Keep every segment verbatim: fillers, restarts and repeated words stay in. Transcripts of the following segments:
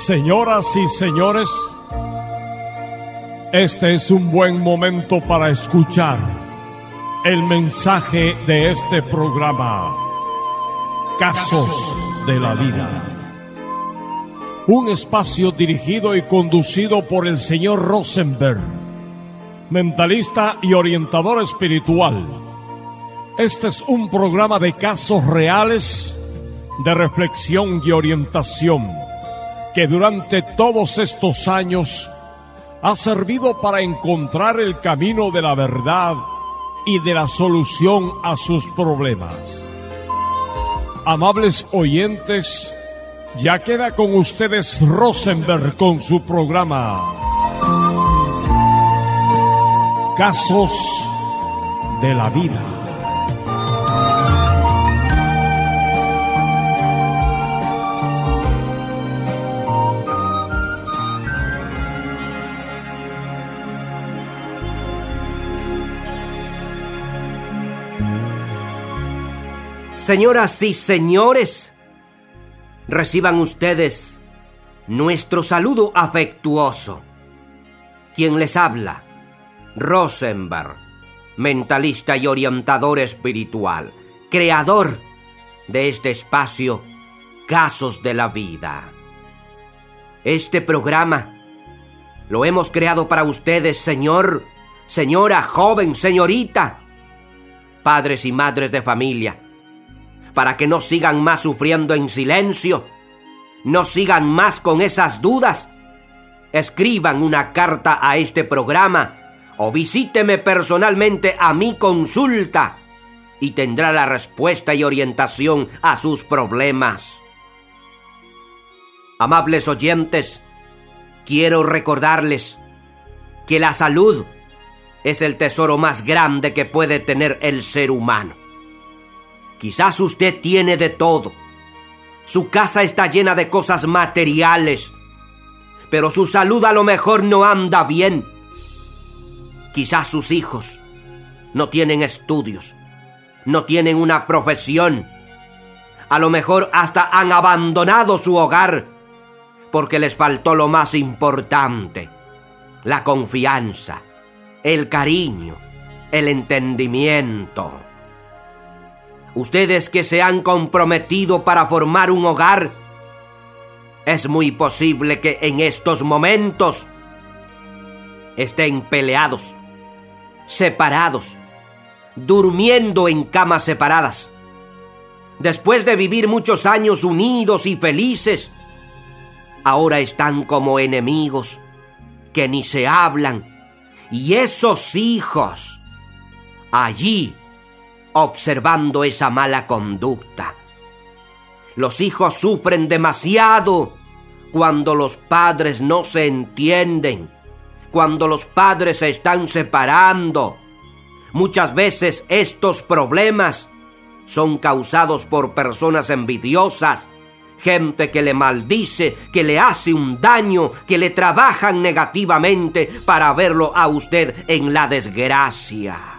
Señoras y señores, este es un buen momento para escuchar el mensaje de este programa, Casos de la Vida. Un espacio dirigido y conducido por el señor Rosenberg, mentalista y orientador espiritual. Este es un programa de casos reales, de reflexión y orientación, que durante todos estos años ha servido para encontrar el camino de la verdad y de la solución a sus problemas. Amables oyentes, ya queda con ustedes Rosenberg con su programa Casos de la Vida. Señoras y señores, reciban ustedes nuestro saludo afectuoso. Quien les habla, Rosenberg, mentalista y orientador espiritual, creador de este espacio, Casos de la Vida. Este programa lo hemos creado para ustedes, señor, señora, joven, señorita, padres y madres de familia, para que no sigan más sufriendo en silencio, no sigan más con esas dudas. Escriban una carta a este programa o visíteme personalmente a mi consulta y tendrá la respuesta y orientación a sus problemas. Amables oyentes, quiero recordarles que la salud es el tesoro más grande que puede tener el ser humano. Quizás usted tiene de todo. Su casa está llena de cosas materiales, pero su salud a lo mejor no anda bien. Quizás sus hijos no tienen estudios, no tienen una profesión. A lo mejor hasta han abandonado su hogar porque les faltó lo más importante: la confianza, el cariño, el entendimiento. Ustedes que se han comprometido para formar un hogar, es muy posible que en estos momentos estén peleados, separados, durmiendo en camas separadas. Después de vivir muchos años unidos y felices, ahora están como enemigos que ni se hablan. Y esos hijos allí observando esa mala conducta. Los hijos sufren demasiado cuando los padres no se entienden, cuando los padres se están separando. Muchas veces estos problemas son causados por personas envidiosas, gente que le maldice, que le hace un daño, que le trabajan negativamente para verlo a usted en la desgracia.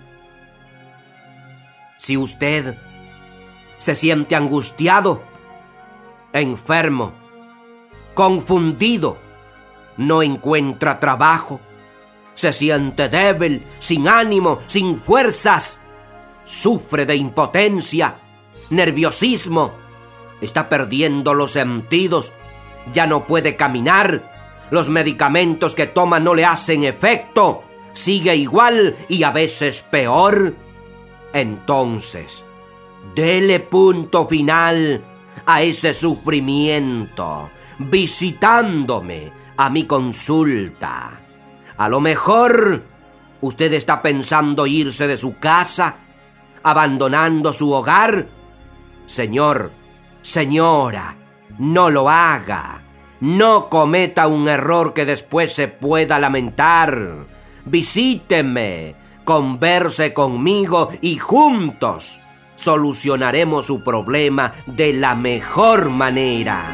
Si usted se siente angustiado, enfermo, confundido, no encuentra trabajo, se siente débil, sin ánimo, sin fuerzas, sufre de impotencia, nerviosismo, está perdiendo los sentidos, ya no puede caminar, los medicamentos que toma no le hacen efecto, sigue igual y a veces peor. Entonces, dele punto final a ese sufrimiento visitándome a mi consulta. A lo mejor usted está pensando irse de su casa, abandonando su hogar. Señor, señora, no lo haga. No cometa un error que después se pueda lamentar. Visíteme, converse conmigo y juntos solucionaremos su problema de la mejor manera.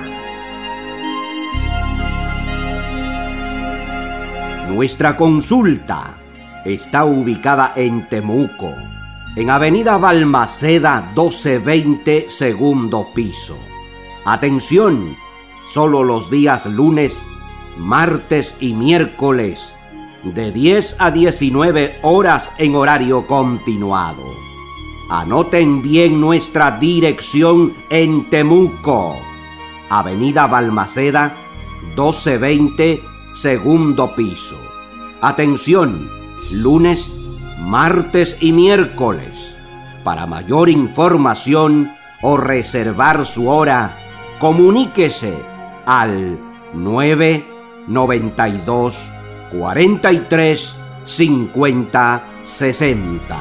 Nuestra consulta está ubicada en Temuco, en Avenida Balmaceda doce veinte, segundo piso. Atención, solo los días lunes, martes y miércoles, de diez a diecinueve horas en horario continuado. Anoten bien nuestra dirección en Temuco, Avenida Balmaceda, doce veinte, segundo piso. Atención, lunes, martes y miércoles. Para mayor información o reservar su hora, comuníquese al nueve noventa y dos, cuarenta y tres, cincuenta, sesenta.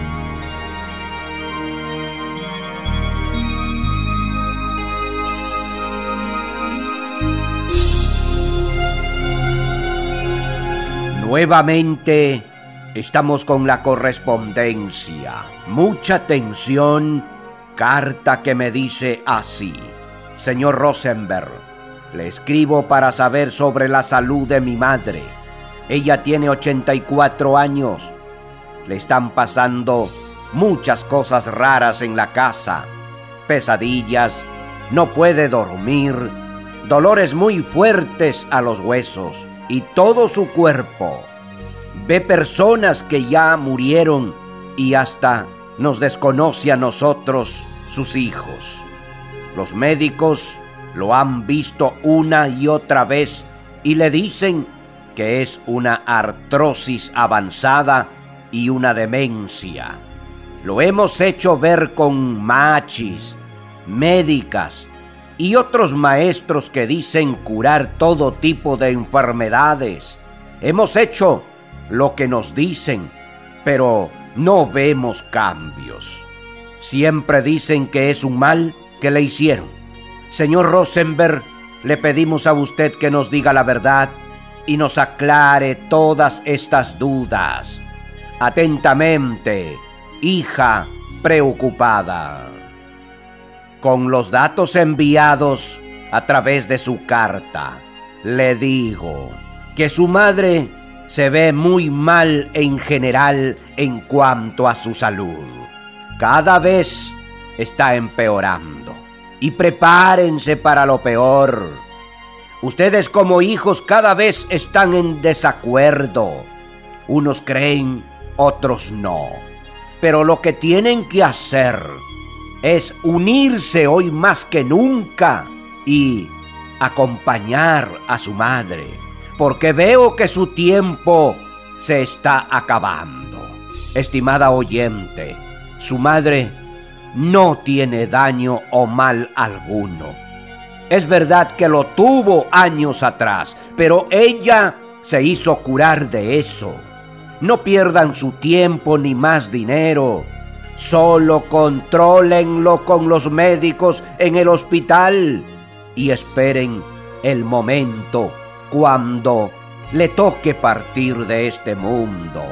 Nuevamente estamos con la correspondencia. Mucha atención, carta que me dice así: señor Rosenberg, le escribo para saber sobre la salud de mi madre. Ella tiene ochenta y cuatro años. Le están pasando muchas cosas raras en la casa. Pesadillas, no puede dormir, dolores muy fuertes a los huesos y todo su cuerpo. Ve personas que ya murieron y hasta nos desconoce a nosotros, sus hijos. Los médicos lo han visto una y otra vez y le dicen que es una artrosis avanzada y una demencia. Lo hemos hecho ver con machis, médicas y otros maestros que dicen curar todo tipo de enfermedades. Hemos hecho lo que nos dicen, pero no vemos cambios. Siempre dicen que es un mal que le hicieron. Señor Rosenberg, le pedimos a usted que nos diga la verdad y nos aclare todas estas dudas. Atentamente, hija preocupada. Con los datos enviados a través de su carta, le digo que su madre se ve muy mal en general en cuanto a su salud. Cada vez está empeorando. Y prepárense para lo peor. Ustedes como hijos cada vez están en desacuerdo. Unos creen, otros no. Pero lo que tienen que hacer es unirse hoy más que nunca y acompañar a su madre, porque veo que su tiempo se está acabando. Estimada oyente, su madre no tiene daño o mal alguno. Es verdad que lo tuvo años atrás, pero ella se hizo curar de eso. No pierdan su tiempo ni más dinero. Solo contrólenlo con los médicos en el hospital y esperen el momento cuando le toque partir de este mundo.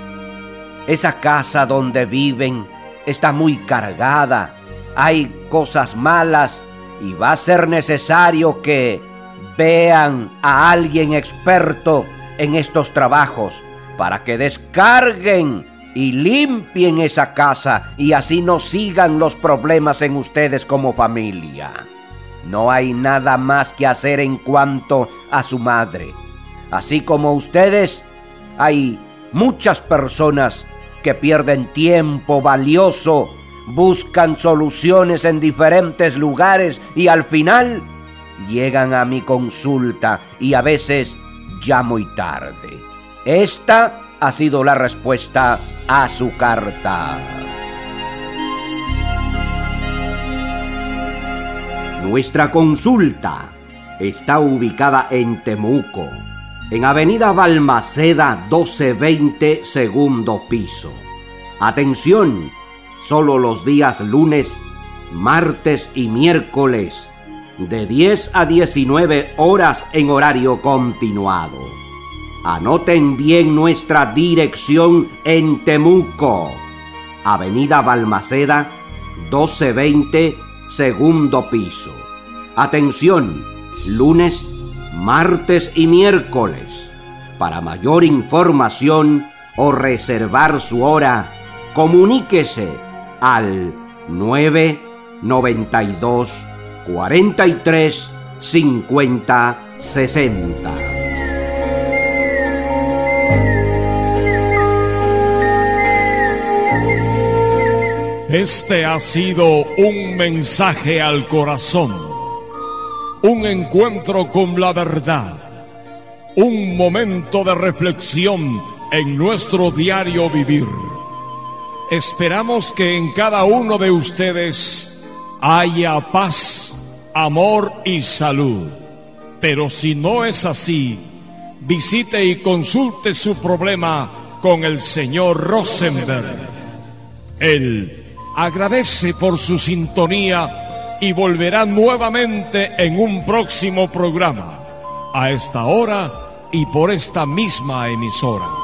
Esa casa donde viven está muy cargada, hay cosas malas y va a ser necesario que vean a alguien experto en estos trabajos para que descarguen y limpien esa casa y así no sigan los problemas en ustedes como familia. No hay nada más que hacer en cuanto a su madre. Así como ustedes, hay muchas personas que pierden tiempo valioso, buscan soluciones en diferentes lugares y al final llegan a mi consulta y a veces ya muy tarde. Esta ha sido la respuesta a su carta. Nuestra consulta está ubicada en Temuco, en Avenida Balmaceda doce veinte, segundo piso. Atención, solo los días lunes, martes y miércoles, de diez a diecinueve horas en horario continuado. Anoten bien nuestra dirección en Temuco, Avenida Balmaceda doce veinte, segundo piso. Atención, lunes, martes y miércoles. Para mayor información o reservar su hora, comuníquese al nueve noventa y dos, cuarenta y tres, cincuenta sesenta. Este ha sido un mensaje al corazón, un encuentro con la verdad, un momento de reflexión en nuestro diario vivir. Esperamos que en cada uno de ustedes haya paz, amor y salud. Pero si no es así, visite y consulte su problema con el señor Rosenberg. Él agradece por su sintonía y volverá nuevamente en un próximo programa, a esta hora y por esta misma emisora.